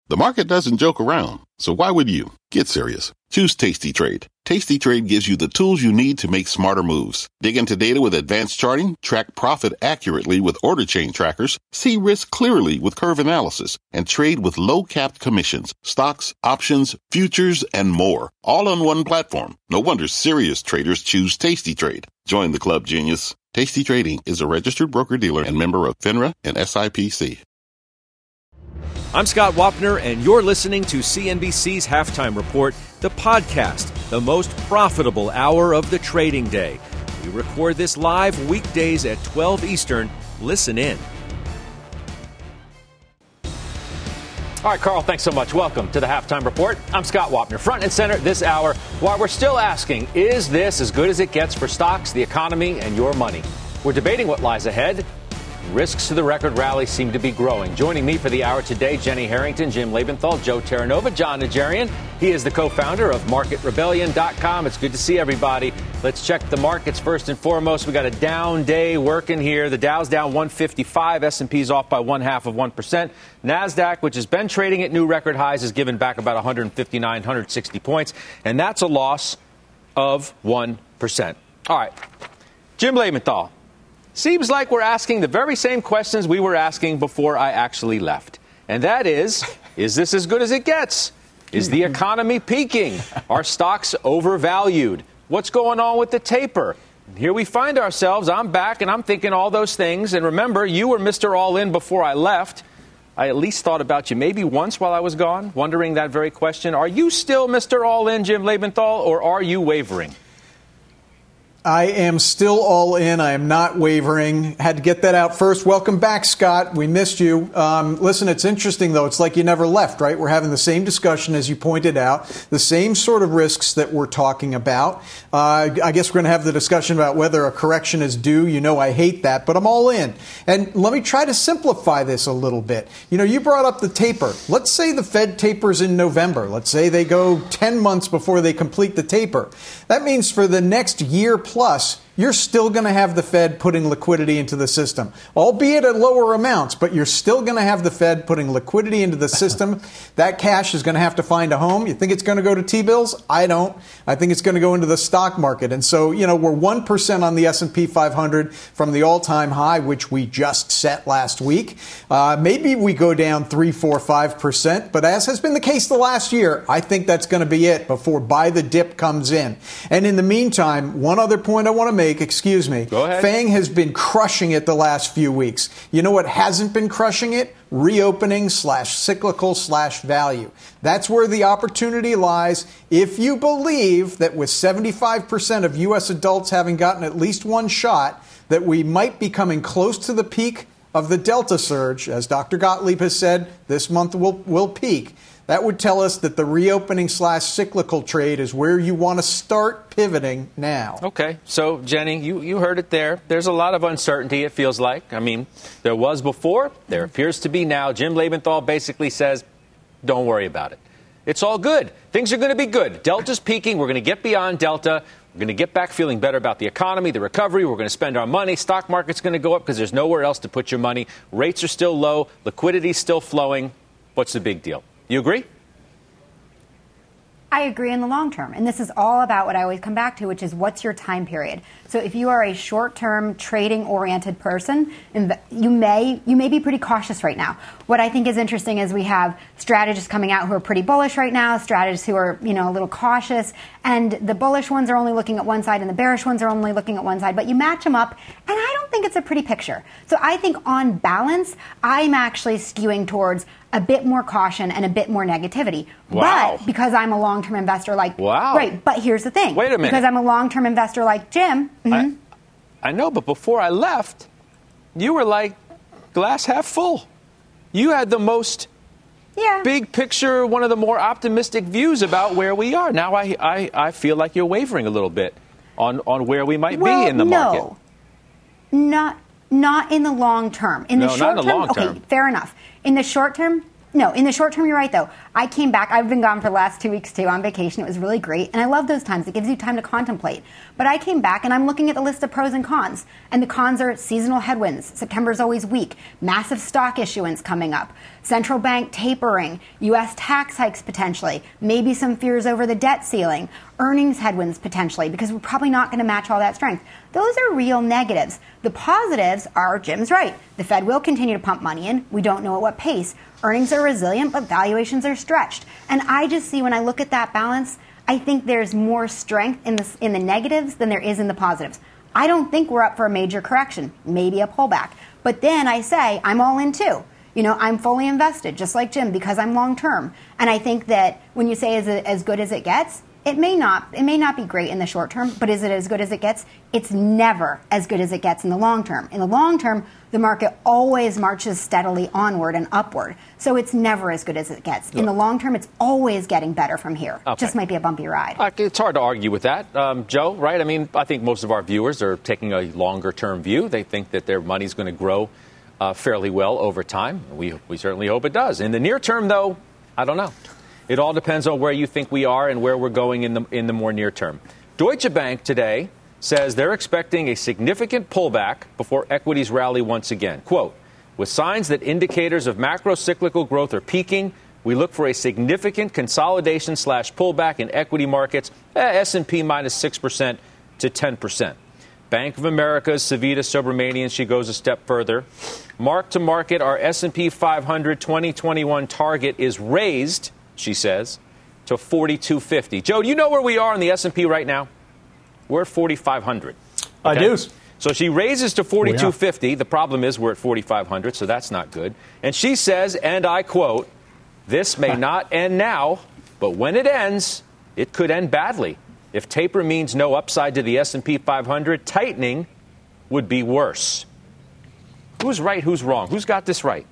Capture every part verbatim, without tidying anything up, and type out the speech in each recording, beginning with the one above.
The market doesn't joke around, so why would you? Get serious. Choose Tasty Trade. Tasty Trade gives you the tools you need to make smarter moves. Dig into data with advanced charting, track profit accurately with order chain trackers, see risk clearly with curve analysis, and trade with low-capped commissions, stocks, options, futures, and more. All on one platform. No wonder serious traders choose Tasty Trade. Join the club, genius. Tasty Trading is a registered broker-dealer and member of FINRA and S I P C. I'm Scott Wapner, and you're listening to C N B C's Halftime Report, the podcast, the most profitable hour of the trading day. We record this live weekdays at twelve Eastern. Listen in. All right, Carl, thanks so much. Welcome to the Halftime Report. I'm Scott Wapner, front and center this hour, while we're still asking, is this as good as it gets for stocks, the economy, and your money? We're debating what lies ahead. Risks to the record rally seem to be growing. Joining me for the hour today, Jenny Harrington, Jim Lebenthal, Joe Terranova, John Najarian. He is the co-founder of market rebellion dot com. It's good to see everybody. Let's check the markets first and foremost. We got a down day working here. The Dow's down one fifty-five. S and P's off by one half of one percent. NASDAQ, which has been trading at new record highs, has given back about one fifty-nine, one sixty points. And that's a loss of one percent. All right. Jim Lebenthal. Seems like we're asking the very same questions we were asking before I actually left. And that is, is this as good as it gets? Is the economy peaking? Are stocks overvalued? What's going on with the taper? And here we find ourselves. I'm back, and I'm thinking all those things. And remember, you were Mister All-In before I left. I at least thought about you maybe once while I was gone, wondering that very question. Are you still Mister All-In, Jim Lebenthal, or are you wavering? I am still all in. I am not wavering. Had to get that out first. Welcome back, Scott. We missed you. Um, listen, it's interesting, though. It's like you never left, right? We're having the same discussion, as you pointed out, the same sort of risks that we're talking about. Uh, I guess we're going to have the discussion about whether a correction is due. You know I hate that, but I'm all in. And let me try to simplify this a little bit. You know, you brought up the taper. Let's say the Fed tapers in November. Let's say they go ten months before they complete the taper. That means for the next year plus, you're still going to have the Fed putting liquidity into the system, albeit at lower amounts, but you're still going to have the Fed putting liquidity into the system. That cash is going to have to find a home. You think it's going to go to T-bills? I don't. I think it's going to go into the stock market. And so, you know, we're one percent on the S and P five hundred from the all-time high, which we just set last week. Uh, maybe we go down three, four, five percent, but as has been the case the last year, I think that's going to be it before buy the dip comes in. And in the meantime, one other point I want to make, excuse me. Go ahead. FANG has been crushing it the last few weeks. You know what hasn't been crushing it? Reopening slash cyclical slash value. That's where the opportunity lies. If you believe that with seventy-five percent of U S adults having gotten at least one shot, that we might be coming close to the peak of the Delta surge, as Doctor Gottlieb has said, this month will, will peak. That would tell us that the reopening slash cyclical trade is where you want to start pivoting now. Okay. So, Jenny, you, you heard it there. There's a lot of uncertainty, it feels like. I mean, there was before. There appears to be now. Jim Lebenthal basically says, don't worry about it. It's all good. Things are going to be good. Delta's peaking. We're going to get beyond Delta. We're going to get back feeling better about the economy, the recovery. We're going to spend our money. Stock market's going to go up because there's nowhere else to put your money. Rates are still low. Liquidity's still flowing. What's the big deal? You agree? I agree in the long term. And this is all about what I always come back to, which is what's your time period? So if you are a short-term trading-oriented person, you may you may be pretty cautious right now. What I think is interesting is we have strategists coming out who are pretty bullish right now, strategists who are, you know, a little cautious, and the bullish ones are only looking at one side and the bearish ones are only looking at one side. But you match them up, and I don't think it's a pretty picture. So I think on balance, I'm actually skewing towards a bit more caution and a bit more negativity. Wow. But because I'm a long-term investor like... Wow. Right, but here's the thing. Wait a minute. Because I'm a long-term investor like Jim... Mm-hmm. I, I know, but before I left, you were like glass half full. You had the most yeah. big picture, one of the more optimistic views about where we are. Now I, I, I feel like you're wavering a little bit on, on where we might well, be in the no. market. Not, not in the long term. In no, the short not in the term, long term. Okay, fair enough. In the short term, No, in the short term, you're right, though. I came back. I've been gone for the last two weeks, too, on vacation. It was really great. And I love those times. It gives you time to contemplate. But I came back, and I'm looking at the list of pros and cons. And the cons are seasonal headwinds. September is always weak. Massive stock issuance coming up. Central bank tapering. U S tax hikes potentially. Maybe some fears over the debt ceiling. Earnings headwinds potentially, because we're probably not going to match all that strength. Those are real negatives. The positives are, Jim's right. The Fed will continue to pump money in. We don't know at what pace. Earnings are resilient, but valuations are stretched. And I just see, when I look at that balance, I think there's more strength in the, in the negatives than there is in the positives. I don't think we're up for a major correction, maybe a pullback. But then I say, I'm all in too. You know, I'm fully invested, just like Jim, because I'm long term. And I think that when you say is it as good as it gets, it may not. It may not be great in the short term, but is it as good as it gets? It's never as good as it gets in the long term. In the long term, the market always marches steadily onward and upward. So it's never as good as it gets. In the long term, it's always getting better from here. Okay. Just might be a bumpy ride. Uh, it's hard to argue with that, um, Joe, right? I mean, I think most of our viewers are taking a longer-term view. They think that their money's going to grow uh, fairly well over time. We, we certainly hope it does. In the near term, though, I don't know. It all depends on where you think we are and where we're going in the in the more near term. Deutsche Bank today says they're expecting a significant pullback before equities rally once again. Quote, with signs that indicators of macro-cyclical growth are peaking, we look for a significant consolidation slash pullback in equity markets, eh, S and P minus six percent to ten percent. Bank of America's Savita Subramanian, she goes a step further. Mark to market, our S and P five hundred twenty twenty-one target is raised, she says, to forty-two fifty. Joe, do you know where we are on the S and P right now? We're at forty-five hundred. Okay? I do. So she raises to forty-two fifty. Oh, yeah. The problem is we're at forty-five hundred, so that's not good. And she says, and I quote, this may not end now, but when it ends, it could end badly. If taper means no upside to the S and P five hundred, tightening would be worse. Who's right? Who's wrong? Who's got this right?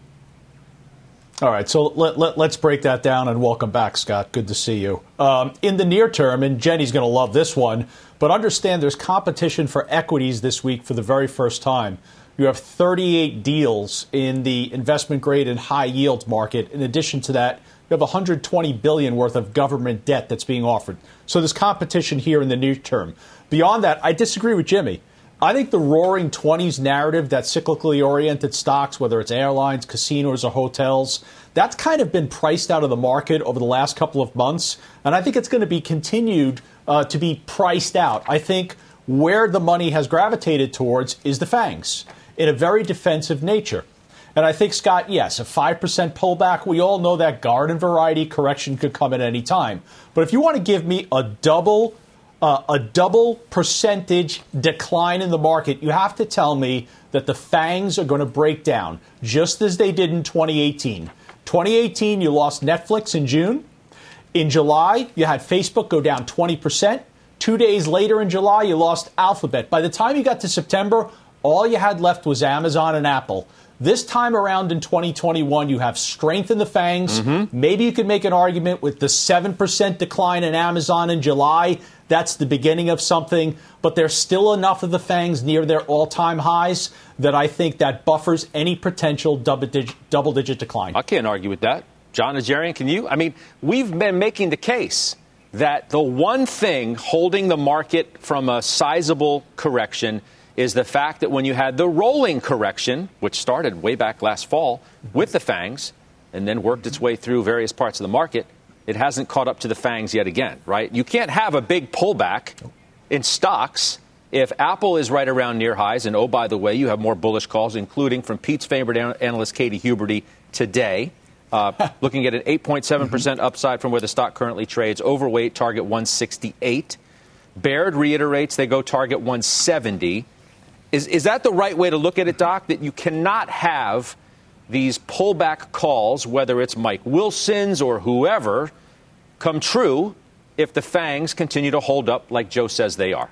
All right, so let, let, let's break that down, and welcome back, Scott. Good to see you. Um, in the near term, and Jenny's going to love this one, but understand there's competition for equities this week for the very first time. You have thirty-eight deals in the investment grade and high yield market. In addition to that, you have one hundred twenty billion dollars worth of government debt that's being offered. So there's competition here in the near term. Beyond that, I disagree with Jimmy. I think the roaring twenties narrative that cyclically oriented stocks, whether it's airlines, casinos, or hotels, that's kind of been priced out of the market over the last couple of months. And I think it's going to be continued uh, to be priced out. I think where the money has gravitated towards is the FANGs in a very defensive nature. And I think, Scott, yes, a five percent pullback, we all know that garden variety correction could come at any time. But if you want to give me a double Uh, a double percentage decline in the market, you have to tell me that the FANGs are going to break down, just as they did in twenty eighteen. twenty eighteen, you lost Netflix in June. In July, you had Facebook go down twenty percent. Two days later in July, you lost Alphabet. By the time you got to September, all you had left was Amazon and Apple. This time around in twenty twenty-one, you have strength in the FANGs. Mm-hmm. Maybe you could make an argument with the seven percent decline in Amazon in July. That's the beginning of something. But there's still enough of the FANGs near their all-time highs that I think that buffers any potential double-digit, double-digit decline. I can't argue with that. John Najarian, can you? I mean, we've been making the case that the one thing holding the market from a sizable correction is the fact that when you had the rolling correction, which started way back last fall with the FANGs and then worked its way through various parts of the market, it hasn't caught up to the FANGs yet again, right? You can't have a big pullback in stocks if Apple is right around near highs. And, oh, by the way, you have more bullish calls, including from Pete's favorite analyst, Katie Huberty, today, uh, looking at an eight point seven percent upside from where the stock currently trades. Overweight, target one sixty-eight. Baird reiterates they go target one seventy. Is, is that the right way to look at it, Doc, that you cannot have these pullback calls, whether it's Mike Wilson's or whoever, come true if the FANGs continue to hold up like Joe says they are?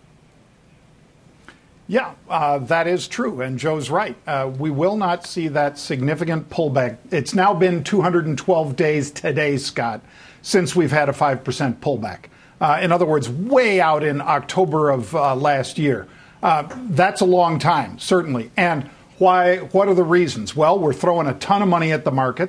Yeah, uh, that is true. And Joe's right. Uh, we will not see that significant pullback. It's now been two hundred twelve days today, Scott, since we've had a five percent pullback. Uh, in other words, way out in October of uh, last year. Uh, that's a long time, certainly. And why? What are the reasons? Well, we're throwing a ton of money at the markets.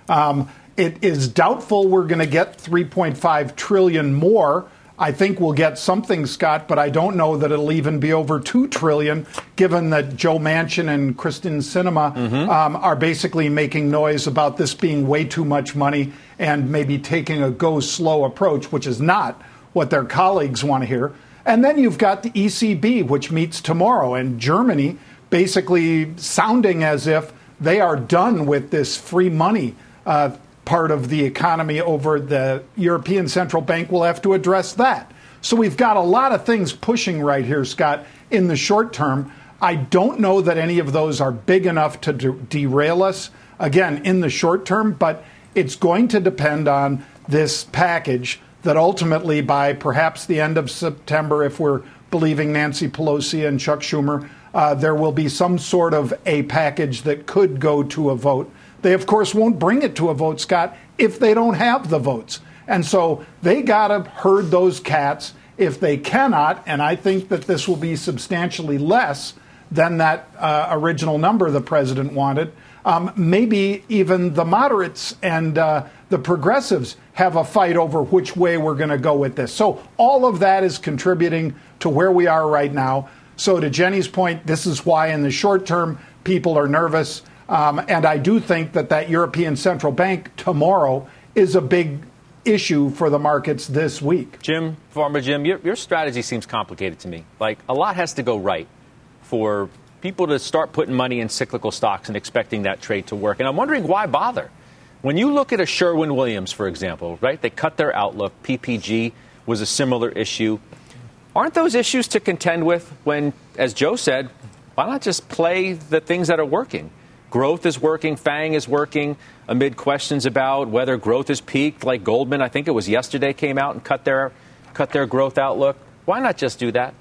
Um, it is doubtful we're going to get three point five trillion dollars more. I think we'll get something, Scott, but I don't know that it'll even be over two trillion dollars, given that Joe Manchin and Kristen Sinema mm-hmm. um, are basically making noise about this being way too much money and maybe taking a go slow approach, which is not what their colleagues want to hear. And then you've got the E C B, which meets tomorrow, and Germany basically sounding as if they are done with this free money uh, part of the economy over the European Central Bank will have to address that. So we've got a lot of things pushing right here, Scott, in the short term. I don't know that any of those are big enough to de- derail us, again, in the short term, but it's going to depend on this package that ultimately by perhaps the end of September, if we're believing Nancy Pelosi and Chuck Schumer, uh, there will be some sort of a package that could go to a vote. They, of course, won't bring it to a vote, Scott, if they don't have the votes. And so they got to herd those cats. If they cannot, and I think that this will be substantially less than that uh, original number the president wanted, um, maybe even the moderates and uh, the progressives have a fight over which way we're going to go with this. So all of that is contributing to where we are right now. So to Jenny's point, this is why in the short term people are nervous. Um, and I do think that that European Central Bank tomorrow is a big issue for the markets this week. Jim, Farmer Jim, your, your strategy seems complicated to me. Like, a lot has to go right for people to start putting money in cyclical stocks and expecting that trade to work. And I'm wondering, why bother? When you look at a Sherwin-Williams, for example, right, they cut their outlook. P P G was a similar issue. Aren't those issues to contend with when, as Joe said, why not just play the things that are working? Growth is working. FANG is working amid questions about whether growth has peaked, like Goldman, I think it was yesterday, came out and cut their cut their growth outlook. Why not just do that?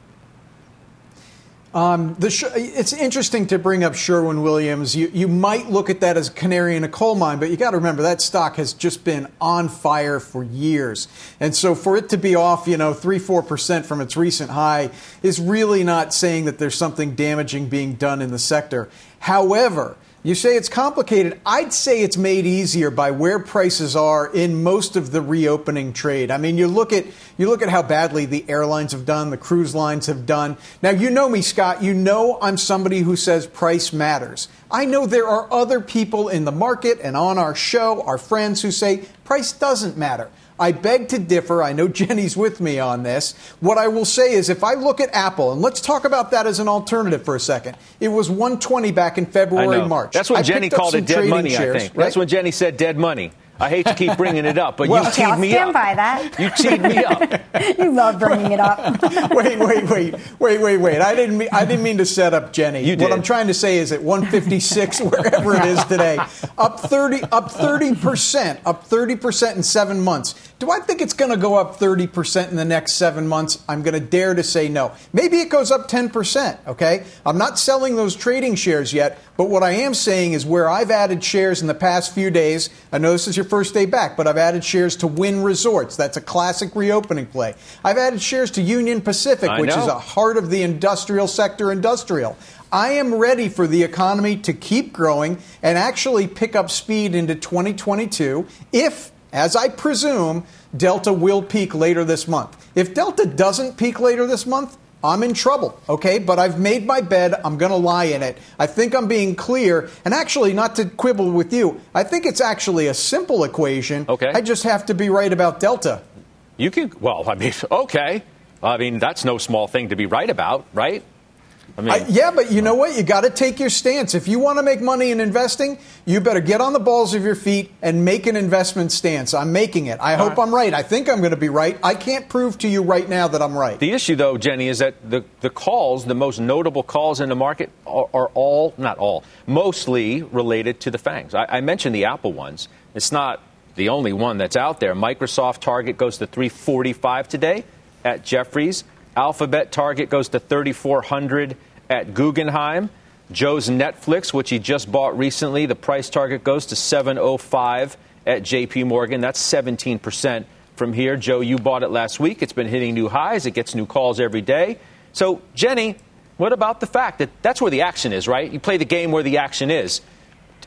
Um, the sh- it's interesting to bring up Sherwin-Williams. You, you might look at that as a canary in a coal mine, but you got to remember that stock has just been on fire for years. And so for it to be off, you know, three, four percent from its recent high is really not saying that there's something damaging being done in the sector. However, you say it's complicated. I'd say it's made easier by where prices are in most of the reopening trade. I mean, you look at you look at how badly the airlines have done, the cruise lines have done. Now, you know me, Scott. You know I'm somebody who says price matters. I know there are other people in the market and on our show, our friends, who say price doesn't matter. I beg to differ. I know Jenny's with me on this. What I will say is if I look at Apple, and let's talk about that as an alternative for a second. It was one twenty back in February, March. That's when I Jenny called it dead money, shares, I think. Right? That's when Jenny said dead money. I hate to keep bringing it up, but well, you teed I'll me stand up. by that. You teed me up. You love bringing it up. wait, wait, wait, wait, wait, wait. I didn't mean I didn't mean to set up Jenny. You did. What I'm trying to say is at one fifty-six, wherever it is today, up thirty, up thirty percent, up thirty percent in seven months. Do I think it's going to go up thirty percent in the next seven months? I'm going to dare to say no. Maybe it goes up ten percent. Okay, I'm not selling those trading shares yet, but what I am saying is where I've added shares in the past few days. I know this is your first day back, but I've added shares to Wynn Resorts. That's a classic reopening play. I've added shares to Union Pacific, I which know. is a heart of the industrial sector industrial. I am ready for the economy to keep growing and actually pick up speed into twenty twenty-two if, as I presume, Delta will peak later this month. If Delta doesn't peak later this month, I'm in trouble, okay? But I've made my bed. I'm going to lie in it. I think I'm being clear. And actually, not to quibble with you, I think it's actually a simple equation. Okay. I just have to be right about Delta. You can, well, I mean, okay. I mean, that's no small thing to be right about, right? I mean, I, yeah, but you know what? You got to take your stance. If you want to make money in investing, you better get on the balls of your feet and make an investment stance. I'm making it. I hope right. I'm right. I think I'm going to be right. I can't prove to you right now that I'm right. The issue, though, Jenny, is that the, the calls, the most notable calls in the market are, are all, not all, mostly related to the FANGs. I, I mentioned the Apple ones. It's not the only one that's out there. Microsoft target goes to three forty-five today at Jefferies. Alphabet target goes to thirty-four hundred at Guggenheim. Joe's Netflix, which he just bought recently, the price target goes to seven oh five at J P Morgan. That's seventeen percent from here. Joe, you bought it last week. It's been hitting new highs. It gets new calls every day. So, Jenny, what about the fact that that's where the action is, right? You play the game where the action is.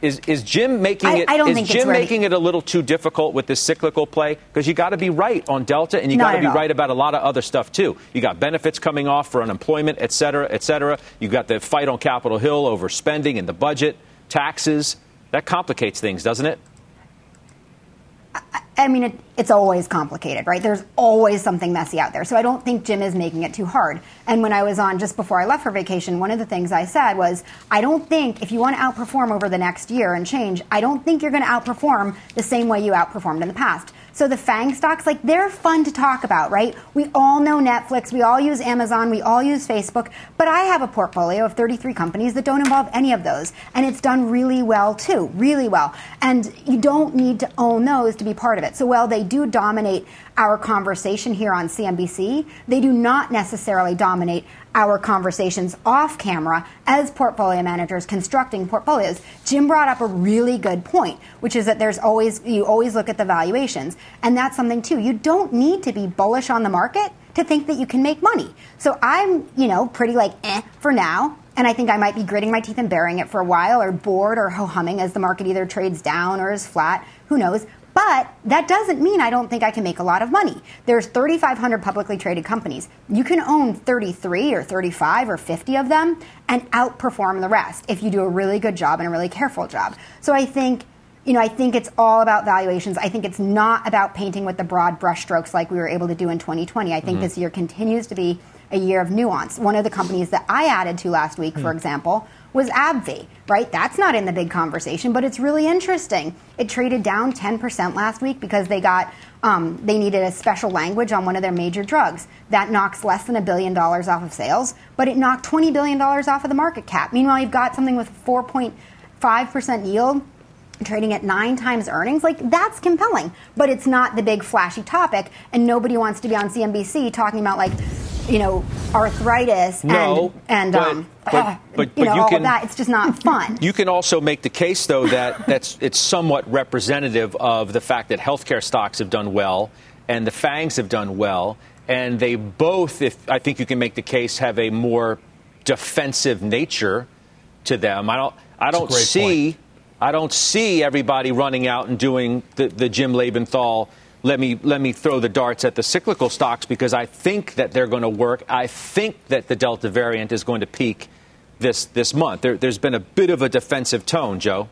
is is Jim making I, it? I don't is think Jim it's ready. making it a little too difficult with this cyclical play? Because you got to be right on Delta, and you Not got to at be all. right about a lot of other stuff too. You got benefits coming off for unemployment, et cetera, et cetera. You got the fight on Capitol Hill over spending and the budget, taxes. That complicates things, doesn't it? I mean, it, it's always complicated, right? There's always something messy out there. So I don't think Jim is making it too hard. And when I was on just before I left for vacation, one of the things I said was, I don't think if you want to outperform over the next year and change, I don't think you're going to outperform the same way you outperformed in the past. So the FANG stocks, like, they're fun to talk about, right? We all know Netflix. We all use Amazon. We all use Facebook. But I have a portfolio of thirty-three companies that don't involve any of those. And it's done really well, too, really well. And you don't need to own those to be part of it. So while they do dominate our conversation here on C N B C, they do not necessarily dominate our conversations off camera as portfolio managers constructing portfolios. Jim brought up a really good point, which is that there's always, you always look at the valuations. And that's something too. You don't need to be bullish on the market to think that you can make money. So I'm, you know, pretty like eh for now. And I think I might be gritting my teeth and bearing it for a while, or bored or ho-humming as the market either trades down or is flat. Who knows? But that doesn't mean I don't think I can make a lot of money. There's thirty-five hundred publicly traded companies. You can own thirty-three or thirty-five or fifty of them and outperform the rest if you do a really good job and a really careful job. So I think, you know, I think it's all about valuations. I think it's not about painting with the broad brushstrokes like we were able to do in twenty twenty. I think mm-hmm. this year continues to be a year of nuance. One of the companies that I added to last week, mm-hmm. for example, was AbbVie, right? That's not in the big conversation, but it's really interesting. It traded down ten percent last week because they got, um, they needed a special language on one of their major drugs. That knocks less than a billion dollars off of sales, but it knocked twenty billion dollars off of the market cap. Meanwhile, you've got something with four point five percent yield, trading at nine times earnings. Like, that's compelling, but it's not the big flashy topic, and nobody wants to be on C N B C talking about, like, you know, arthritis no, and, and but, um, but, uh, but, you but know, you all can, of that. It's just not fun. You can also make the case, though, that that's it's somewhat representative of the fact that healthcare stocks have done well and the FANGs have done well, and they both, if I think you can make the case, have a more defensive nature to them. I don't, I don't see, point. I don't see everybody running out and doing the, the Jim Lebenthal. Let me let me throw the darts at the cyclical stocks because I think that they're going to work. I think that the Delta variant is going to peak this this month. There, there's been a bit of a defensive tone, Joe.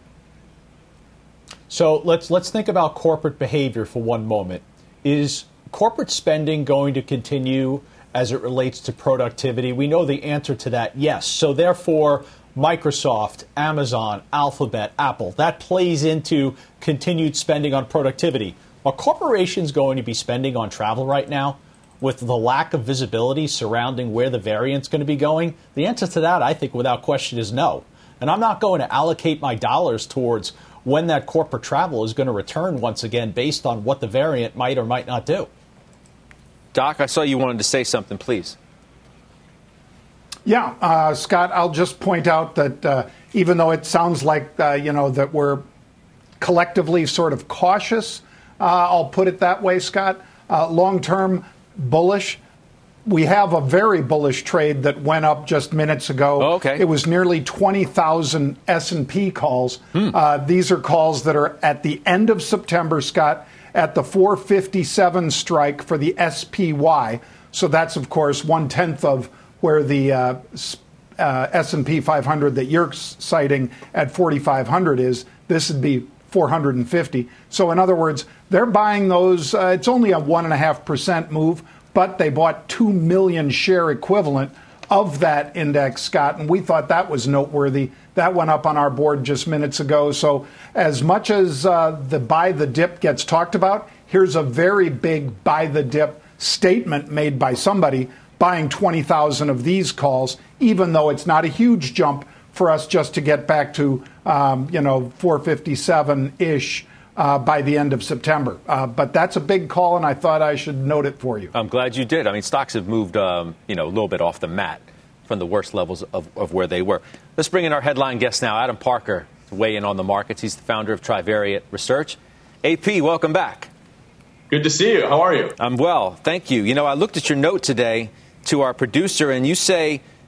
So let's let's think about corporate behavior for one moment. Is corporate spending going to continue as it relates to productivity? We know the answer to that, yes. So therefore, Microsoft, Amazon, Alphabet, Apple, that plays into continued spending on productivity. Are corporations going to be spending on travel right now with the lack of visibility surrounding where the variant's going to be going? The answer to that, I think, without question, is no. And I'm not going to allocate my dollars towards when that corporate travel is going to return once again based on what the variant might or might not do. Doc, I saw you wanted to say something, please. Yeah, uh, Scott, I'll just point out that uh, even though it sounds like, uh, you know, that we're collectively sort of cautious, Uh, I'll put it that way, Scott. Uh, long-term bullish. We have a very bullish trade that went up just minutes ago. Oh, okay. It was nearly twenty thousand S and P calls. Hmm. Uh, these are calls that are at the end of September, Scott, at the four fifty-seven strike for the S P Y. So that's, of course, one-tenth of where the uh, uh, S and P five hundred that you're citing at forty-five hundred is. This would be four hundred fifty. So in other words, they're buying those. Uh, it's only a one and a half percent move, but they bought two million share equivalent of that index, Scott, and we thought that was noteworthy. That went up on our board just minutes ago. So as much as uh, the buy the dip gets talked about, here's a very big buy the dip statement made by somebody buying twenty thousand of these calls, even though it's not a huge jump for us just to get back to, um, you know, four fifty-seven-ish uh, by the end of September. Uh, but that's a big call, and I thought I should note it for you. I'm glad you did. I mean, stocks have moved, um, you know, a little bit off the mat from the worst levels of, of where they were. Let's bring in our headline guest now, Adam Parker, to weigh in on the markets. He's the founder of Trivariate Research. A P, welcome back. Good to see you. How are you? I'm well, thank you. You know, I looked at your note today to our producer, and you say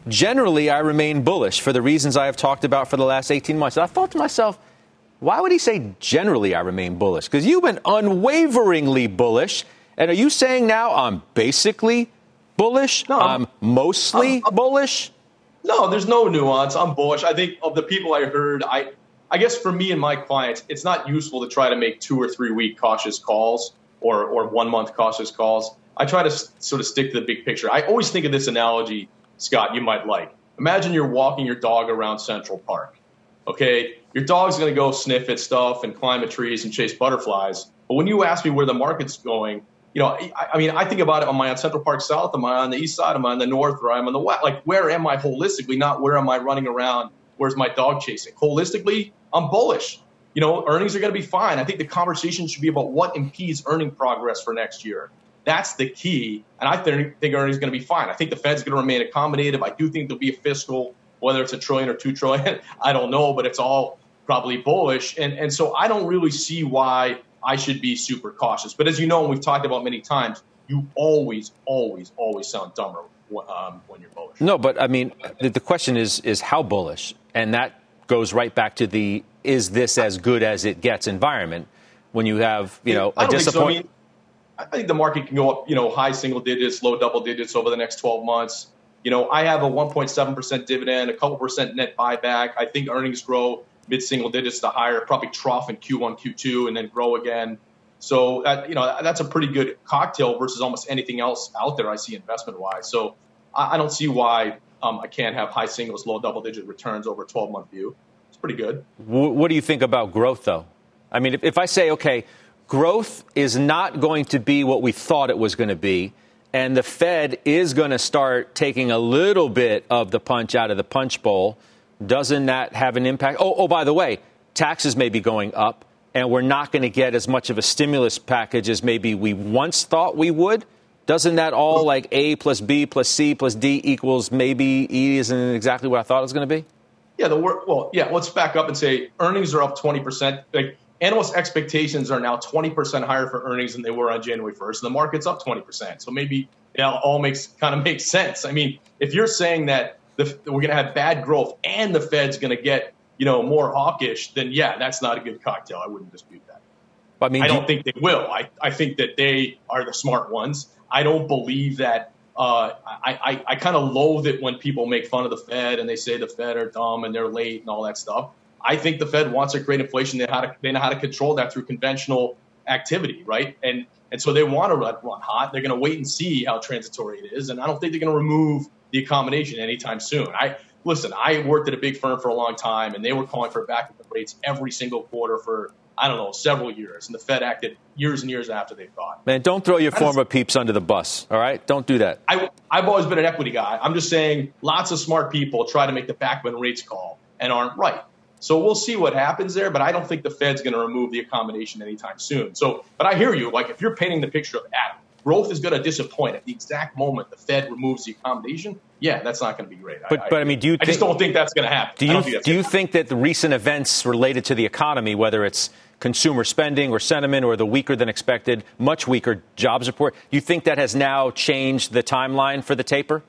generally I remain bullish for the reasons I have talked about for the last eighteen months. And I thought to myself, why would he say generally I remain bullish? Because you've been unwaveringly bullish. And are you saying now I'm basically bullish? No, I'm mostly I'm, I'm, bullish? No, there's no nuance. I'm bullish. I think of the people I heard, I, I guess for me and my clients, it's not useful to try to make two or three week cautious calls or, or one month cautious calls. I try to s- sort of stick to the big picture. I always think of this analogy, Scott, you might like. Imagine you're walking your dog around Central Park. Okay, your dog's going to go sniff at stuff and climb at trees and chase butterflies. But when you ask me where the market's going, you know, I, I mean, I think about it. Am I on Central Park South? Am I on the east side? Am I on the north? Or am I on the west? Like, where am I holistically? Not where am I running around? Where's my dog chasing? Holistically, I'm bullish. You know, earnings are going to be fine. I think the conversation should be about what impedes earning progress for next year. That's the key. And I think, think earnings are going to be fine. I think the Fed's going to remain accommodative. I do think there'll be a fiscal, whether it's a trillion or two trillion, I don't know, but it's all probably bullish. And, and so I don't really see why I should be super cautious. But as you know, and we've talked about many times, you always, always, always sound dumber um, when you're bullish. No, but I mean, the, the question is, is how bullish? And that goes right back to the, is this as good as it gets environment when you have, you know, a disappointment. So. I, mean, I think the market can go up, you know, high single digits, low double digits over the next twelve months. You know, I have a one point seven percent dividend, a couple percent net buyback. I think earnings grow mid-single digits to higher, probably trough in Q one, Q two, and then grow again. So, that, you know, that's a pretty good cocktail versus almost anything else out there I see investment-wise. So I, I don't see why um, I can't have high singles, low double-digit returns over a twelve-month view. It's pretty good. What do you think about growth, though? I mean, if, if I say, okay, growth is not going to be what we thought it was going to be, and the Fed is going to start taking a little bit of the punch out of the punch bowl, doesn't that have an impact? Oh, oh, by the way, taxes may be going up, and we're not going to get as much of a stimulus package as maybe we once thought we would. Doesn't that all like A plus B plus C plus D equals maybe E isn't exactly what I thought it was going to be? Yeah, the wor- well, yeah. Let's back up and say earnings are up twenty percent. Like analyst expectations are now twenty percent higher for earnings than they were on January first, and the market's up twenty percent. So maybe it all makes kind of makes sense. I mean, if you're saying that the, we're going to have bad growth and the Fed's going to get, you know, more hawkish, then yeah, that's not a good cocktail. I wouldn't dispute that. I mean, I don't you- think they will. I, I think that they are the smart ones. I don't believe that. Uh, I, I, I kind of loathe it when people make fun of the Fed and they say the Fed are dumb and they're late and all that stuff. I think the Fed wants to create inflation. They know how to, they know how to control that through conventional activity, right? And and so they want to run, run hot. They're going to wait and see how transitory it is. And I don't think they're going to remove the accommodation anytime soon. I listen, I worked at a big firm for a long time, and they were calling for backup rates every single quarter for, I don't know, several years. And the Fed acted years and years after they thought. Man, don't throw your former peeps under the bus, all right? Don't do that. I, I've always been an equity guy. I'm just saying lots of smart people try to make the back-end rates call and aren't right. So we'll see what happens there, but I don't think the Fed's going to remove the accommodation anytime soon. So, but I hear you. Like, if you're painting the picture of Adam, growth is going to disappoint at the exact moment the Fed removes the accommodation. Yeah, that's not going to be great. But, I, but I mean, do you? I think, just don't think that's going to happen. Do you? Think do you think that the recent events related to the economy, whether it's consumer spending or sentiment or the weaker than expected, much weaker jobs report, do you think that has now changed the timeline for the taper?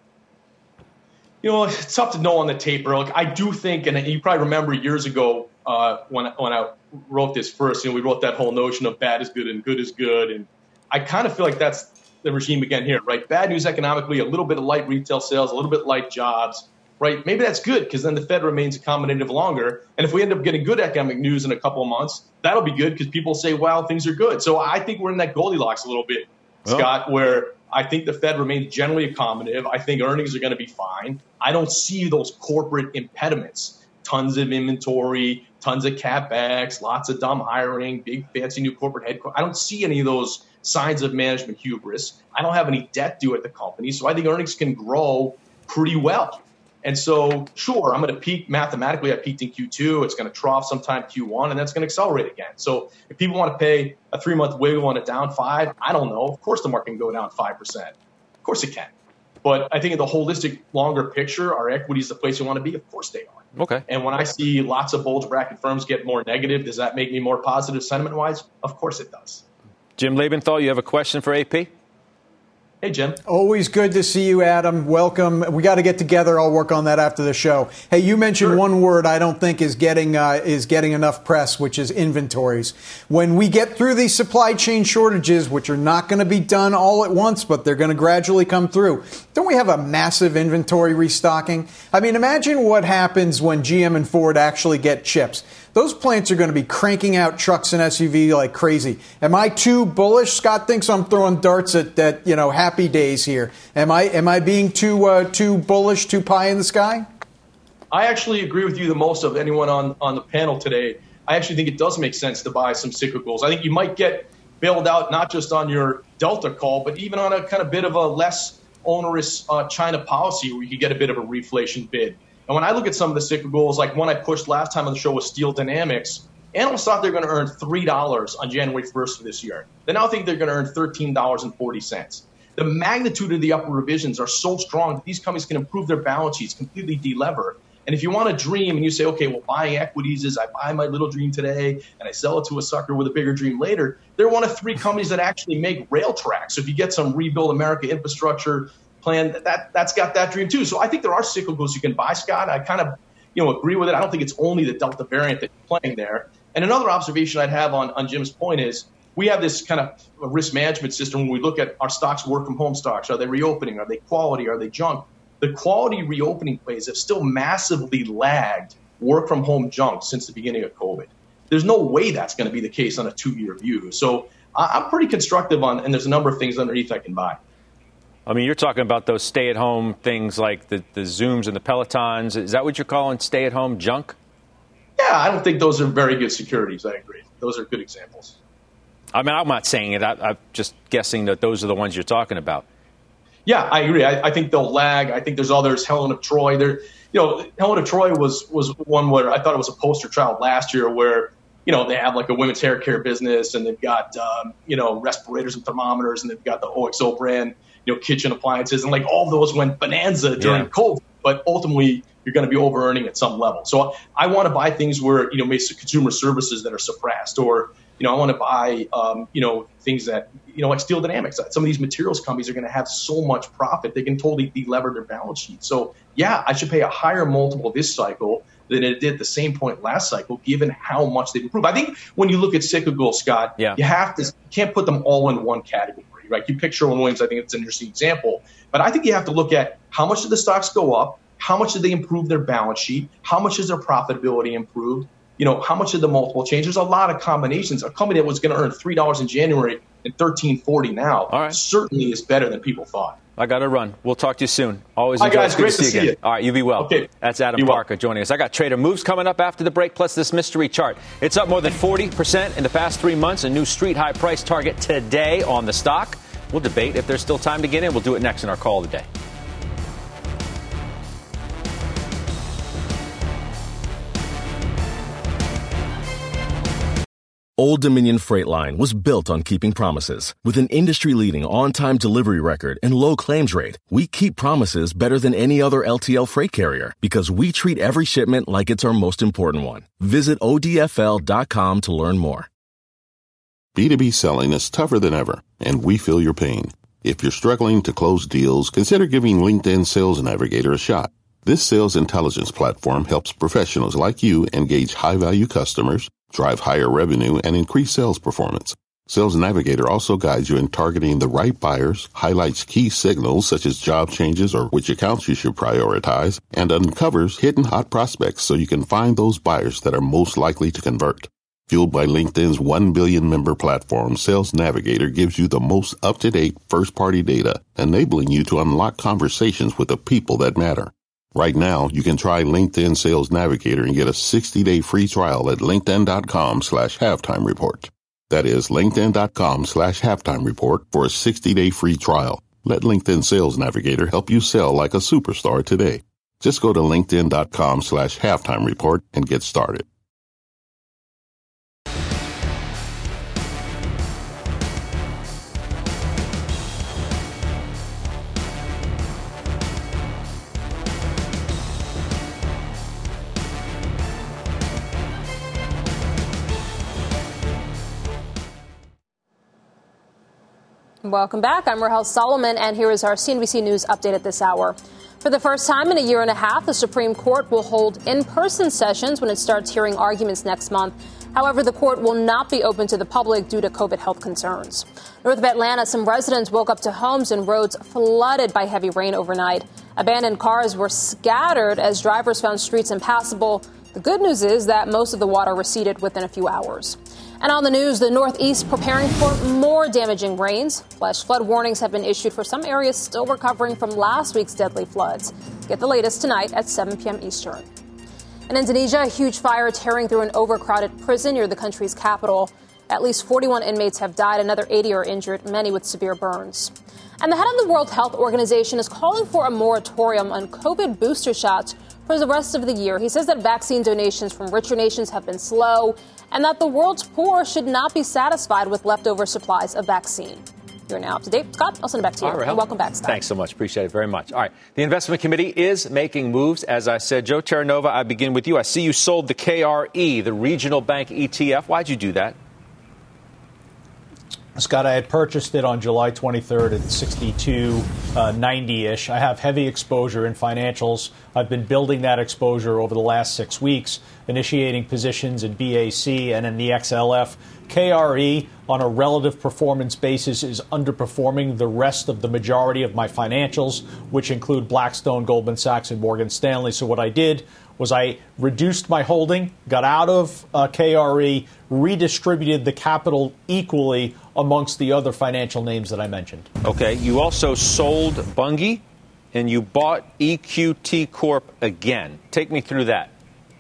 You know, it's tough to know on the taper. Like, I do think, and you probably remember years ago uh, when when I wrote this first, you know, we wrote that whole notion of bad is good and good is good, and I kind of feel like that's the regime again here, right? Bad news economically, a little bit of light retail sales, a little bit light jobs, right? Maybe that's good because then the Fed remains accommodative longer, and if we end up getting good economic news in a couple of months, that'll be good because people say, "Wow, things are good." So I think we're in that Goldilocks a little bit, Scott, oh. where I think the Fed remains generally accommodative. I think earnings are going to be fine. I don't see those corporate impediments, tons of inventory, tons of CapEx, lots of dumb hiring, big fancy new corporate headquarters. I don't see any of those signs of management hubris. I don't have any debt due at the company. So I think earnings can grow pretty well. And so, sure, I'm going to peak mathematically. I peaked in Q two. It's going to trough sometime Q one, and that's going to accelerate again. So if people want to pay a three-month wiggle on a down five, I don't know. Of course the market can go down five percent. Of course it can. But I think in the holistic, longer picture, our equity is the place you want to be. Of course they are. Okay. And when I see lots of bulge bracket firms get more negative, does that make me more positive sentiment-wise? Of course it does. Jim Lebenthal, you have a question for A P? Hey, Jim. Always good to see you, Adam. Welcome. We got to get together. I'll work on that after the show. Hey, you mentioned Sure. one word I don't think is getting uh, is getting enough press, which is inventories. When we get through these supply chain shortages, which are not going to be done all at once, but they're going to gradually come through, don't we have a massive inventory restocking? I mean, imagine what happens when G M and Ford actually get chips. Those plants are going to be cranking out trucks and S U V like crazy. Am I too bullish? Scott thinks I'm throwing darts at that, you know, happy days here. Am I am I being too uh, too bullish, too pie in the sky? I actually agree with you the most of anyone on, on the panel today. I actually think it does make sense to buy some cyclicals. I think you might get bailed out not just on your Delta call, but even on a kind of bit of a less onerous uh, China policy where you could get a bit of a reflation bid. And when I look at some of the cyclicals, like one I pushed last time on the show was Steel Dynamics, analysts thought they were going to earn three dollars on January first of this year. They now think they're going to earn thirteen dollars and forty cents. The magnitude of the upward revisions are so strong that these companies can improve their balance sheets, completely de-lever. And if you want to dream and you say, okay, well, buying equities is I buy my little dream today and I sell it to a sucker with a bigger dream later, they're one of three companies that actually make rail tracks. So if you get some Rebuild America infrastructure plan, that, that's got that dream too. So I think there are cyclicals you can buy, Scott. I kind of you know, agree with it. I don't think it's only the Delta variant that you're playing there. And another observation I'd have on, on Jim's point is we have this kind of risk management system when we look at our stocks, work from home stocks. Are they reopening? Are they quality? Are they junk? The quality reopening plays have still massively lagged work from home junk since the beginning of COVID. There's no way that's going to be the case on a two-year view. So I'm pretty constructive on, and there's a number of things underneath I can buy. I mean, you're talking about those stay-at-home things like the, the Zooms and the Pelotons. Is that what you're calling stay-at-home junk? Yeah, I don't think those are very good securities. I agree. Those are good examples. I mean, I'm not saying it. I, I'm just guessing that those are the ones you're talking about. Yeah, I agree. I, I think they'll lag. I think there's others. Helen of Troy. There, you know, Helen of Troy was was one where I thought it was a poster child last year where, you know, they have like a women's hair care business and they've got, um, you know, respirators and thermometers and they've got the O X O brand, you know, kitchen appliances. And like all those went bonanza during yeah. COVID. But ultimately, you're going to be over earning at some level. So I want to buy things where, you know, maybe consumer services that are suppressed, or, you know, I want to buy, um, you know, things that, you know, like Steel Dynamics. Some of these materials companies are going to have so much profit, they can totally de-lever their balance sheet. So, yeah, I should pay a higher multiple this cycle than it did at the same point last cycle, given how much they've improved. I think when you look at cyclical, Scott, yeah. you have to, you can't put them all in one category, right? You pick Sherwin-Williams, I think it's an interesting example. But I think you have to look at how much did the stocks go up? How much did they improve their balance sheet? How much is their profitability improved? You know, how much did the multiple change? There's a lot of combinations. A company that was going to earn three dollars in January and thirteen forty now All right. certainly is better than people thought. I got to run. We'll talk to you soon. Always Hi, enjoy guys. Good Great to see you see again. you. All right, you be well. Okay. That's Adam Be Parker well. joining us. I got Trader Moves coming up after the break, plus this mystery chart. It's up more than forty percent in the past three months. A new street high price target today on the stock. We'll debate if there's still time to get in. We'll do it next in our call of the day. Old Dominion Freight Line was built on keeping promises. With an industry-leading on-time delivery record and low claims rate, we keep promises better than any other L T L freight carrier because we treat every shipment like it's our most important one. Visit O D F L dot com to learn more. B two B selling is tougher than ever, and we feel your pain. If you're struggling to close deals, consider giving LinkedIn Sales Navigator a shot. This sales intelligence platform helps professionals like you engage high-value customers, drive higher revenue, and increase sales performance. Sales Navigator also guides you in targeting the right buyers, highlights key signals such as job changes or which accounts you should prioritize, and uncovers hidden hot prospects so you can find those buyers that are most likely to convert. Fueled by LinkedIn's one billion member platform, Sales Navigator gives you the most up-to-date first-party data, enabling you to unlock conversations with the people that matter. Right now, you can try LinkedIn Sales Navigator and get a sixty-day free trial at linkedin.com slash halftime report. That is linkedin.com slash halftime report for a sixty-day free trial. Let LinkedIn Sales Navigator help you sell like a superstar today. Just go to linkedin.com slash halftime report and get started. Welcome back. I'm Rahel Solomon, and here is our C N B C News update at this hour. For the first time in a year and a half, the Supreme Court will hold in-person sessions when it starts hearing arguments next month. However, the court will not be open to the public due to COVID health concerns. North of Atlanta, some residents woke up to homes and roads flooded by heavy rain overnight. Abandoned cars were scattered as drivers found streets impassable. The good news is that most of the water receded within a few hours. And on the news, the Northeast preparing for more damaging rains. Flash flood warnings have been issued for some areas still recovering from last week's deadly floods. Get the latest tonight at seven p.m. Eastern. In Indonesia, a huge fire tearing through an overcrowded prison near the country's capital. At least forty-one inmates have died. Another eighty are injured, many with severe burns. And the head of the World Health Organization is calling for a moratorium on COVID booster shots for the rest of the year. He says that vaccine donations from richer nations have been slow and that the world's poor should not be satisfied with leftover supplies of vaccine. You're now up to date. Scott, I'll send it back to you. All right, and welcome back, Scott. Thanks so much. Appreciate it very much. All right. The investment committee is making moves. As I said, Joe Terranova, I begin with you. I see you sold the K R E, the regional bank E T F. Why'd you do that? Scott, I had purchased it on July twenty-third at sixty-two ninety-ish. I have heavy exposure in financials. I've been building that exposure over the last six weeks, initiating positions in B A C and in the X L F. K R E, on a relative performance basis, is underperforming the rest of the majority of my financials, which include Blackstone, Goldman Sachs, and Morgan Stanley. So what I did was I reduced my holding, got out of uh, K R E, redistributed the capital equally amongst the other financial names that I mentioned. Okay. You also sold Bunge, and you bought E Q T Corp again. Take me through that.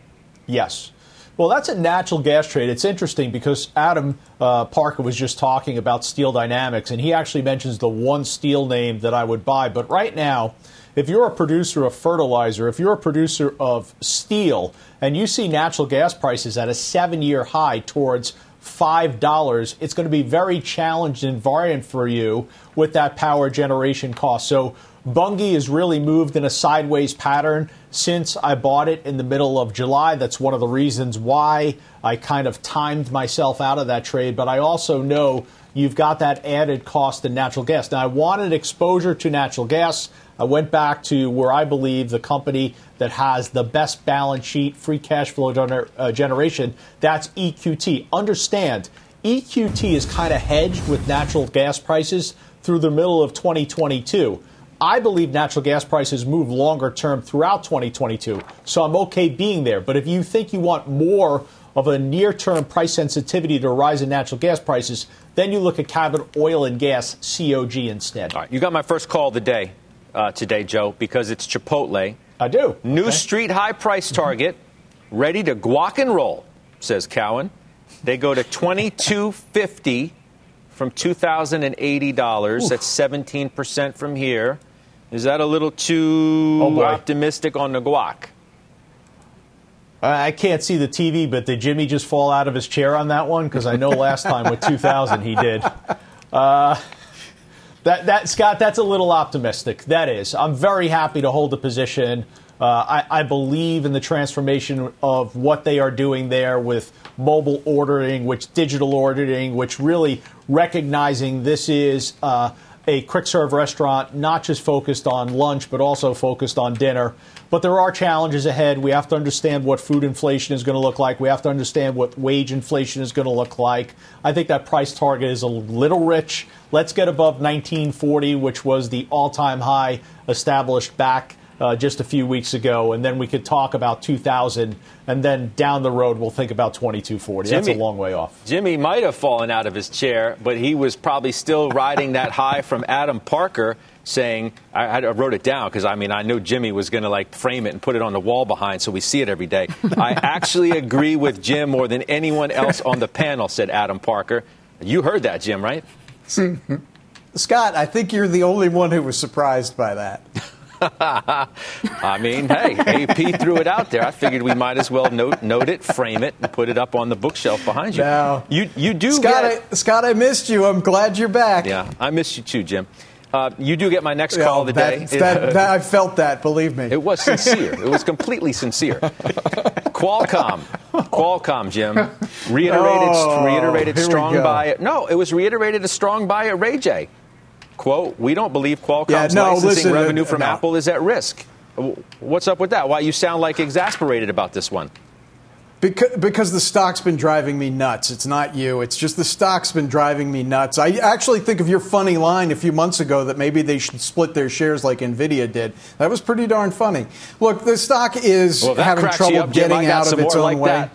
Yes. Well, that's a natural gas trade. It's interesting because Adam uh, Parker was just talking about Steel Dynamics, and he actually mentions the one steel name that I would buy. But right now, if you're a producer of fertilizer, if you're a producer of steel, and you see natural gas prices at a seven-year high towards five dollars, it's going to be very challenged environment for you with that power generation cost. So Bunge has really moved in a sideways pattern since I bought it in the middle of July. That's one of the reasons why I kind of timed myself out of that trade. But I also know you've got that added cost in natural gas. Now, I wanted exposure to natural gas. I went back to where I believe the company that has the best balance sheet, free cash flow gener- uh, generation, that's E Q T. Understand, E Q T is kind of hedged with natural gas prices through the middle of twenty twenty-two. I believe natural gas prices move longer term throughout twenty twenty-two, so I'm okay being there. But if you think you want more of a near-term price sensitivity to a rise in natural gas prices, then you look at Cabot Oil and Gas, C O G, instead. All right. You got my first call of the day uh, today, Joe, because it's Chipotle. I do. New okay. street high price target, ready to guac and roll, says Cowan. They go to twenty-two fifty from two thousand eighty dollars. Oof. That's seventeen percent from here. Is that a little too oh optimistic on the guac? I can't see the T V, but did Jimmy just fall out of his chair on that one? Because I know last time with two thousand he did. Uh, that, that Scott, that's a little optimistic. That is. I'm very happy to hold the position. Uh, I, I believe in the transformation of what they are doing there with mobile ordering, which digital ordering, which really recognizing this is uh, a quick-serve restaurant, not just focused on lunch, but also focused on dinner. But there are challenges ahead. We have to understand what food inflation is going to look like. We have to understand what wage inflation is going to look like. I think that price target is a little rich. Let's get above nineteen forty, which was the all-time high established back uh, just a few weeks ago. And then we could talk about two thousand. And then down the road, we'll think about twenty-two forty. That's a long way off. Jimmy might have fallen out of his chair, but he was probably still riding that high from Adam Parker saying, I, I wrote it down because, I mean, I knew Jimmy was going to, like, frame it and put it on the wall behind so we see it every day. I actually agree with Jim more than anyone else on the panel, said Adam Parker. You heard that, Jim, right? Scott, I think you're the only one who was surprised by that. I mean, hey, A P threw it out there. I figured we might as well note, note it, frame it, and put it up on the bookshelf behind you. Now, you, you do Scott, get... I, Scott, I missed you. I'm glad you're back. Yeah, I missed you too, Jim. Uh, you do get my next call yeah, of the that, day. That, that, I felt that, believe me. It was sincere. It was completely sincere. Qualcomm. Qualcomm, Jim. Reiterated, oh, reiterated strong buy. No, it was reiterated a strong buy at Ray J. quote, we don't believe Qualcomm's yeah, no, licensing listen, revenue uh, from no. Apple is at risk. What's up with that? Why you sound like exasperated about this one? Because, because the stock's been driving me nuts. It's not you. It's just the stock's been driving me nuts. I actually think of your funny line a few months ago that maybe they should split their shares like NVIDIA did. That was pretty darn funny. Look, the stock is well, having trouble up, Jim, getting out of its own like way.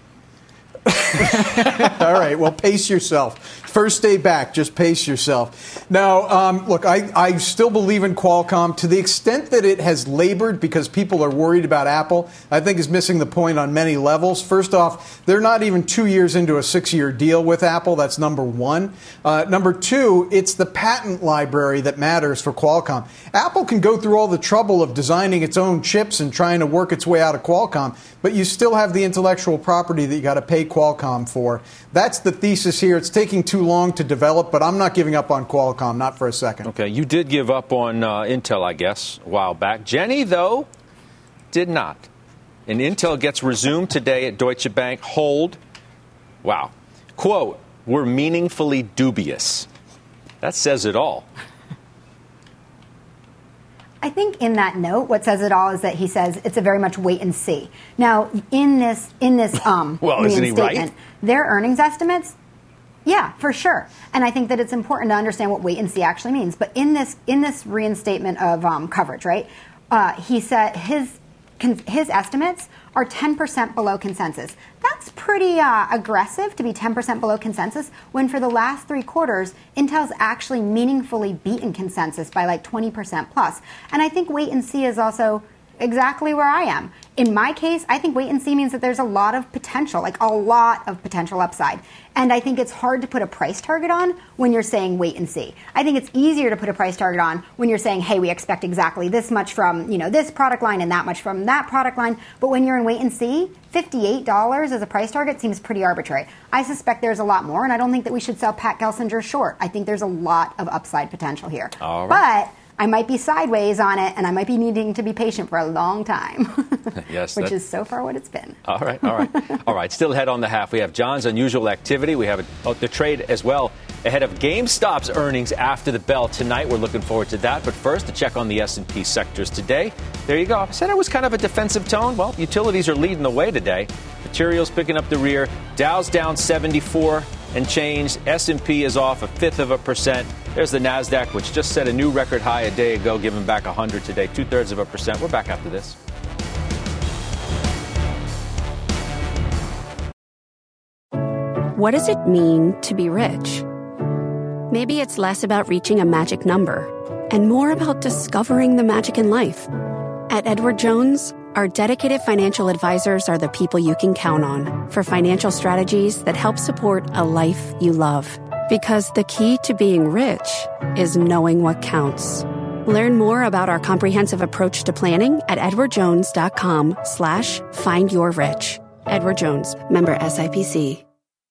All right, well, pace yourself. First day back, just pace yourself. Now, um, look, I, I still believe in Qualcomm to the extent that it has labored because people are worried about Apple. I think is missing the point on many levels. First off, they're not even two years into a six-year deal with Apple. That's number one. Uh, number two, it's the patent library that matters for Qualcomm. Apple can go through all the trouble of designing its own chips and trying to work its way out of Qualcomm, but you still have the intellectual property that you got to pay Qualcomm for. That's the thesis here. It's taking too long to develop, but I'm not giving up on Qualcomm, not for a second. Okay, you did give up on uh, Intel, I guess, a while back. Jenny, though, did not. And Intel gets resumed today at Deutsche Bank. Hold. Wow. Quote, we're meaningfully dubious. That says it all. I think in that note, what says it all is that he says it's a very much wait and see. Now, in this in this um, well, isn't he right? Their earnings estimates, yeah, for sure. And I think that it's important to understand what wait and see actually means. But in this in this reinstatement of um, coverage, right? Uh, he said his his estimates are ten percent below consensus. That's pretty uh, aggressive to be ten percent below consensus when for the last three quarters, Intel's actually meaningfully beaten consensus by like twenty percent plus. And I think wait and see is also exactly where I am. In my case, I think wait and see means that there's a lot of potential, like a lot of potential upside. And I think it's hard to put a price target on when you're saying wait and see. I think it's easier to put a price target on when you're saying, hey, we expect exactly this much from, you know, this product line and that much from that product line. But when you're in wait and see, fifty-eight dollars as a price target seems pretty arbitrary. I suspect there's a lot more, and I don't think that we should sell Pat Gelsinger short. I think there's a lot of upside potential here. All right. But I might be sideways on it, and I might be needing to be patient for a long time, yes, which is so far what it's been. All right, all right. All right, still ahead on the half. We have John's unusual activity. We have a, oh, the trade as well ahead of GameStop's earnings after the bell tonight. We're looking forward to that. But first, to check on the S and P sectors today. There you go. I said it was kind of a defensive tone. Well, utilities are leading the way today. Materials picking up the rear. Dow's down seventy-four and change. S and P is off a fifth of a percent. There's the NASDAQ, which just set a new record high a day ago, giving back one hundred today, two-thirds of a percent. We're back after this. What does it mean to be rich? Maybe it's less about reaching a magic number and more about discovering the magic in life. At Edward Jones, our dedicated financial advisors are the people you can count on for financial strategies that help support a life you love. Because the key to being rich is knowing what counts. Learn more about our comprehensive approach to planning at edwardjones.com slash find your rich. Edward Jones, member S I P C.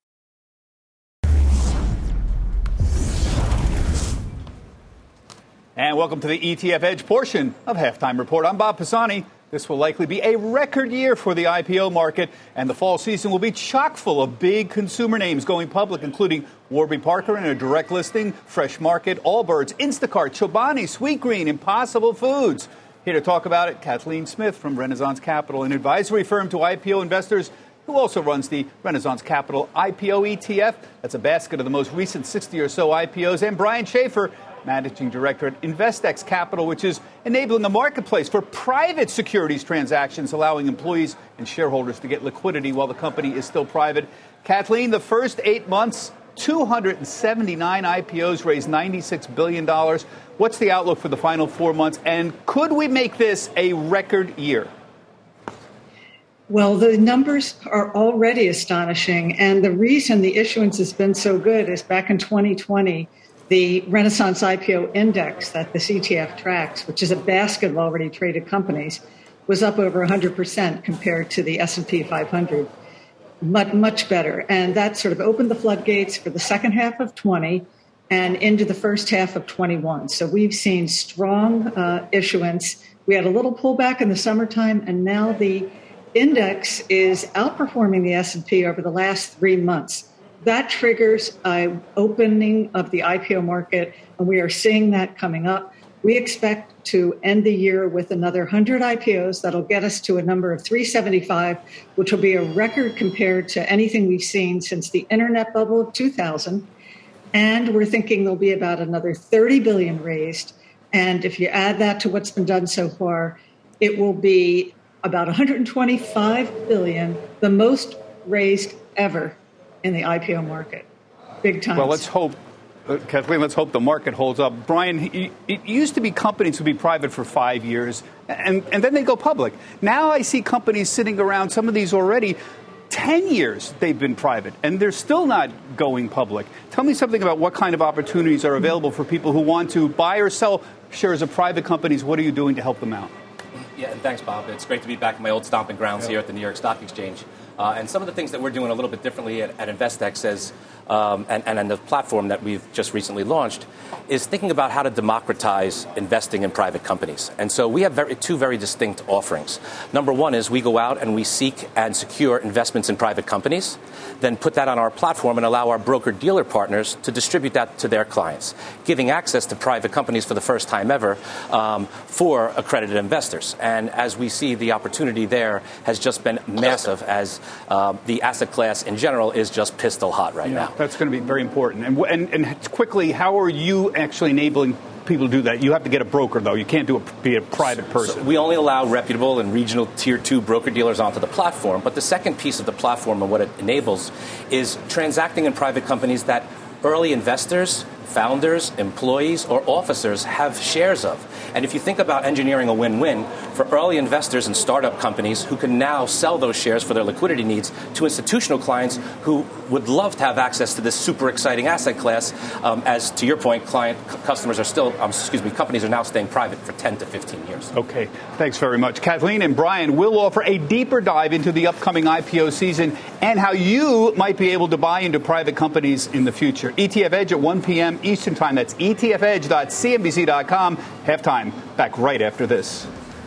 And welcome to the E T F Edge portion of Halftime Report. I'm Bob Pisani. This will likely be a record year for the I P O market, and the fall season will be chock full of big consumer names going public, including Warby Parker in a direct listing, Fresh Market, Allbirds, Instacart, Chobani, Sweetgreen, Impossible Foods. Here to talk about it, Kathleen Smith from Renaissance Capital, an advisory firm to I P O investors who also runs the Renaissance Capital I P O E T F. That's a basket of the most recent sixty or so I P Os. And Brian Schaefer, Managing Director at InvestX Capital, which is enabling a marketplace for private securities transactions, allowing employees and shareholders to get liquidity while the company is still private. Kathleen, the first eight months, two hundred seventy-nine I P Os raised ninety-six billion dollars. What's the outlook for the final four months? And could we make this a record year? Well, the numbers are already astonishing. And the reason the issuance has been so good is back in twenty twenty, the Renaissance I P O index that the C T F tracks, which is a basket of already traded companies, was up over one hundred percent compared to the S and P five hundred. Much, much better. And that sort of opened the floodgates for the second half of twenty and into the first half of twenty-one. So we've seen strong uh, issuance. We had a little pullback in the summertime, and now the index is outperforming the S and P over the last three months. that triggers an opening of the I P O market, and we are seeing that coming up. We expect to end the year with another one hundred I P Os. That'll get us to a number of three seventy-five, which will be a record compared to anything we've seen since the internet bubble of two thousand. And we're thinking there'll be about another thirty billion dollars raised. And if you add that to what's been done so far, it will be about one hundred twenty-five billion dollars, the most raised ever in the I P O market. Big time. Well, let's hope. Uh, Kathleen, let's hope the market holds up. Brian, it used to be companies would be private for five years, and, and then they go public. Now I see companies sitting around, some of these already, ten years they've been private, and they're still not going public. Tell me something about what kind of opportunities are available for people who want to buy or sell shares of private companies. What are you doing to help them out? Yeah, and thanks, Bob. It's great to be back in my old stomping grounds yeah. here at the New York Stock Exchange. Uh, and some of the things that we're doing a little bit differently at, at Investex is, um, and, and on the platform that we've just recently launched, is thinking about how to democratize investing in private companies. And so we have very, two very distinct offerings. Number one is we go out and we seek and secure investments in private companies, then put that on our platform and allow our broker-dealer partners to distribute that to their clients, giving access to private companies for the first time ever um, for accredited investors. And as we see, the opportunity there has just been massive as Um, the asset class in general is just pistol hot right yeah, now. That's going to be very important. And, and, and quickly, how are you actually enabling people to do that? You have to get a broker, though. You can't do a, be a private person. So we only allow reputable and regional tier two broker dealers onto the platform. But the second piece of the platform and what it enables is transacting in private companies that early investors, founders, employees, or officers have shares of. And if you think about engineering a win-win for early investors and startup companies who can now sell those shares for their liquidity needs to institutional clients who would love to have access to this super exciting asset class, um, as to your point, client c- customers are still, um, excuse me, companies are now staying private for ten to fifteen years. Okay, thanks very much. Kathleen and Brian will offer a deeper dive into the upcoming I P O season and how you might be able to buy into private companies in the future. E T F Edge at one p.m. Eastern Time. That's E T F edge dot C N B C dot com. Halftime. Back right after this.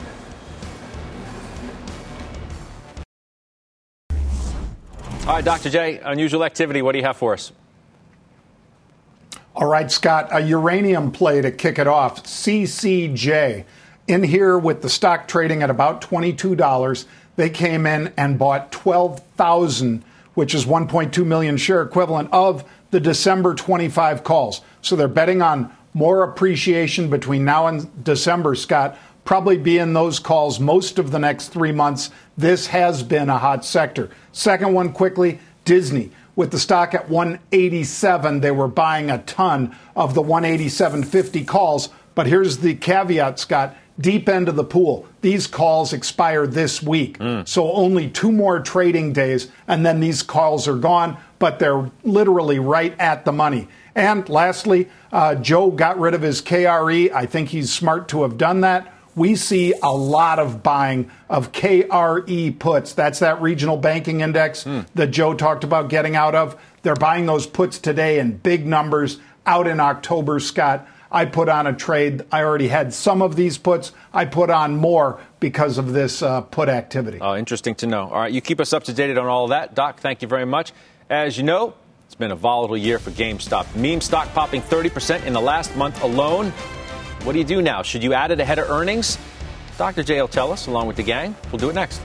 All right, Doctor J, unusual activity. What do you have for us? All right, Scott, a uranium play to kick it off. C C J. In here with the stock trading at about twenty-two dollars, they came in and bought twelve thousand, which is one point two million share equivalent of the December twenty-five calls. So they're betting on more appreciation between now and December, Scott. Probably be in those calls most of the next three months. This has been a hot sector. Second one quickly, Disney. With the stock at one eighty-seven, they were buying a ton of the one eighty-seven fifty calls. But here's the caveat, Scott. Deep end of the pool. These calls expire this week. Mm. So only two more trading days, and then these calls are gone, but they're literally right at the money. And lastly, uh, Joe got rid of his K R E. I think he's smart to have done that. We see a lot of buying of K R E puts. That's that regional banking index mm. that Joe talked about getting out of. They're buying those puts today in big numbers out in October, Scott. I put on a trade. I already had some of these puts. I put on more because of this uh, put activity. Oh, interesting to know. All right, you keep us up to date on all of that. Doc, thank you very much. As you know, it's been a volatile year for GameStop. Meme stock popping thirty percent in the last month alone. What do you do now? Should you add it ahead of earnings? Doctor J will tell us, along with the gang. We'll do it next.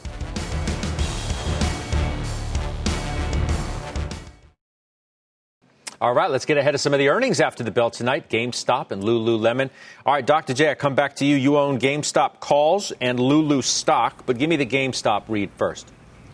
All right, let's get ahead of some of the earnings after the bell tonight. GameStop and Lululemon. All right, Doctor J, I come back to you. You own GameStop calls and Lulu stock, but give me the GameStop read first.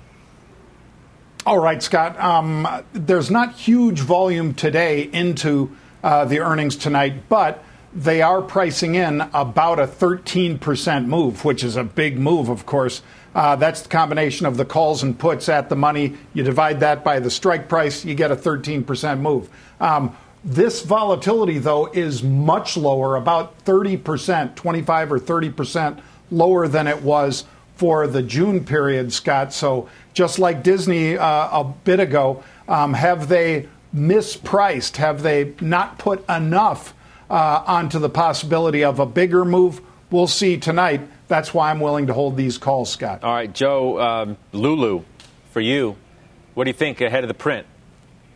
All right, Scott. Um, there's not huge volume today into uh, the earnings tonight, but they are pricing in about a thirteen percent move, which is a big move, of course. Uh, that's the combination of the calls and puts at the money. You divide that by the strike price, you get a thirteen percent move. Um, this volatility, though, is much lower, about thirty percent, twenty-five or thirty percent lower than it was for the June period, Scott. So just like Disney uh, a bit ago, um, have they mispriced? Have they not put enough uh, onto the possibility of a bigger move? We'll see tonight. That's why I'm willing to hold these calls, Scott. All right, Joe, um, Lulu, for you, what do you think ahead of the print?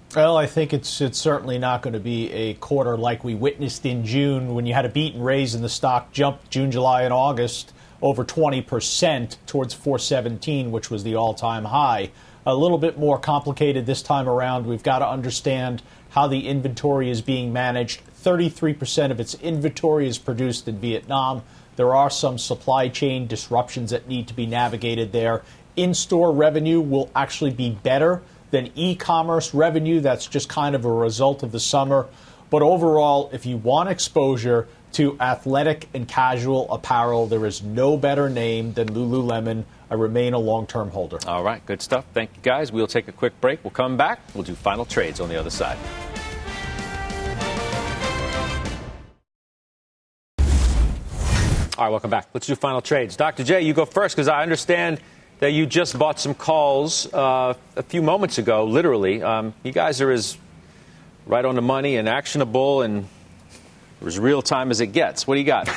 Well, I think it's it's certainly not going to be a quarter like we witnessed in June when you had a beat and raise and the stock jumped June, July, and August over twenty percent towards four seventeen, which was the all-time high. A little bit more complicated this time around. We've got to understand how the inventory is being managed. thirty-three percent of its inventory is produced in Vietnam. There are some supply chain disruptions that need to be navigated there. In-store revenue will actually be better than e-commerce revenue. That's just kind of a result of the summer. But overall, if you want exposure to athletic and casual apparel, there is no better name than Lululemon. I remain a long-term holder. All right, good stuff. Thank you, guys. We'll take a quick break. We'll come back. We'll do final trades on the other side. All right, welcome back. Let's do final trades. Doctor J, you go first because I understand that you just bought some calls uh, a few moments ago, literally. Um, you guys are as right on the money and actionable and as real time as it gets. What do you got?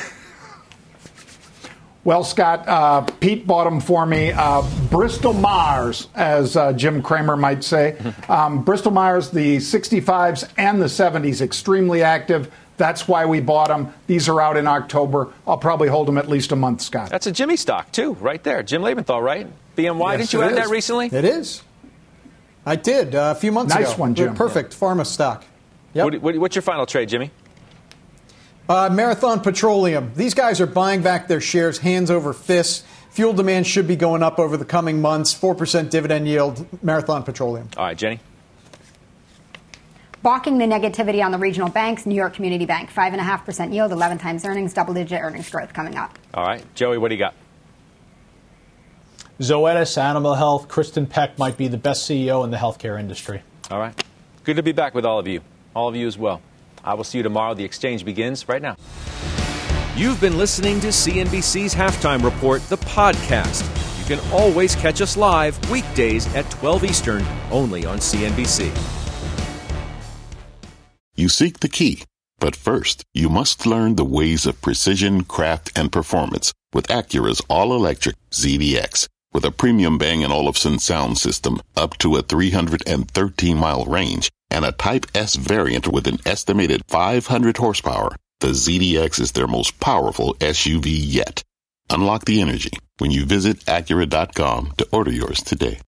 Well, Scott, uh, Pete bought them for me. Uh, Bristol Myers, as uh, Jim Cramer might say. Um, Bristol Myers, the sixty-fives and the seventies, extremely active. That's why we bought them. These are out in October. I'll probably hold them at least a month, Scott. That's a Jimmy stock, too, right there. Jim Lebenthal, right? B M Y, yes, didn't you add is. that recently? It is. I did uh, a few months nice ago. Nice one, Jim. Perfect. Yeah. Pharma stock. Yep. What, what, what's your final trade, Jimmy? Uh, Marathon Petroleum. These guys are buying back their shares hands over fists. Fuel demand should be going up over the coming months. four percent dividend yield, Marathon Petroleum. All right, Jenny. Balking the negativity on the regional banks, New York Community Bank, five point five percent yield, eleven times earnings, double-digit earnings growth coming up. All right. Joey, what do you got? Zoetis, Animal Health, Kristen Peck might be the best C E O in the healthcare industry. All right. Good to be back with all of you. All of you as well. I will see you tomorrow. The exchange begins right now. You've been listening to C N B C's Halftime Report, the podcast. You can always catch us live weekdays at twelve Eastern, only on C N B C. You seek the key, but first, you must learn the ways of precision, craft, and performance with Acura's all-electric Z D X. With a premium Bang and Olufsen sound system up to a three hundred thirteen mile range and a Type S variant with an estimated five hundred horsepower, the Z D X is their most powerful S U V yet. Unlock the energy when you visit Acura dot com to order yours today.